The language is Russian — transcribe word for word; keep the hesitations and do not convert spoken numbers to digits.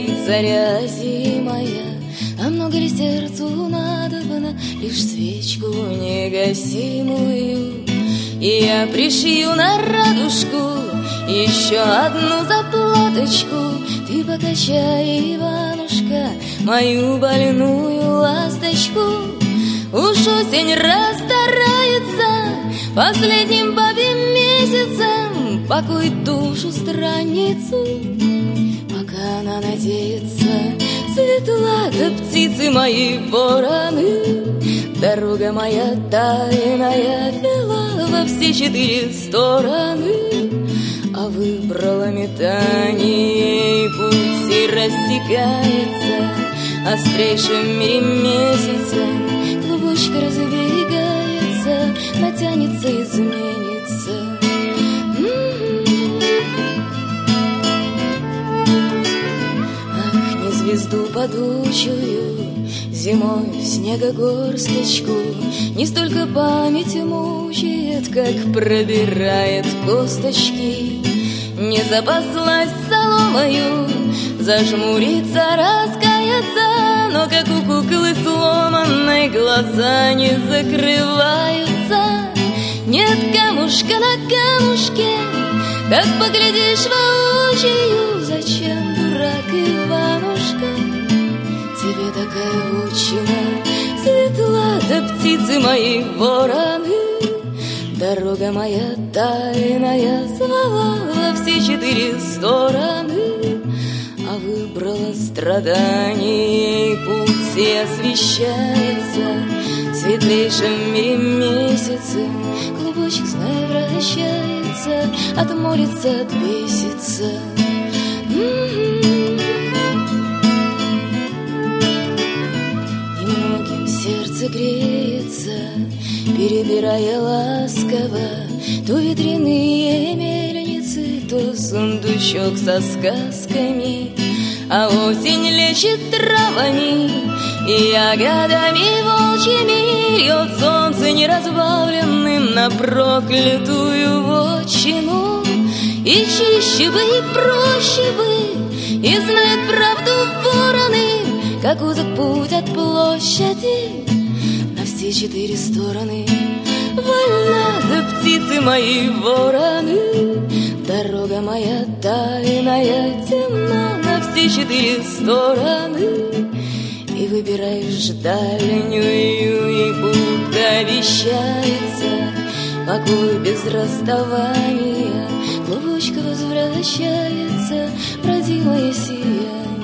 ты, заря зимая, а много ли сердцу надобно лишь свечку негасимую? И я пришью на радужку еще одну заплаточку. Ты покачай, Иванушка, мою больную ласточку. Уж осень расстарается последним бабьим месяцем, покоит душу странницу, пока она надеется. Светла да птицы мои вороны, дорога моя тайная вела во все четыре стороны, а выбрала метание, и путь и рассекается острейшим мире месяцем. Клубочка разбегается, натянется, изменится. Ах, не звезду падучую, зимой в снегогорсточку не столько память мучает, как пробирает косточки. Не запаслась соломою, зажмуриться, раскаяться, но как у куклы сломанной глаза не закрываются. Нет камушка на камушке, как поглядишь воочию. Зачем, дурак Иванушка, тебе такая вотчина? Светла да птицы мои вороны, дорога моя тайная звала во все четыре стороны, а выбрала страдание, и путь и освещается светлейшим мире месяцем. Клубочек, знай, вращается, отмолится, отбесится. Немногим сердце греется, перебирая ласково то ветряные мельницы, то сундучок со сказками. А осень лечит травами и ягодами волчьими, льет солнце неразбавленным на проклятую вотчину. И чище бы, и проще бы, и знают правду вороны, как узок путь от площади на все четыре стороны. Вольна да птицы мои вороны, дорога моя тайная темна на все четыре стороны. И выбираешь дальнюю, и будто обещается покой без расставания. Клубочка возвращается в родимое сияние.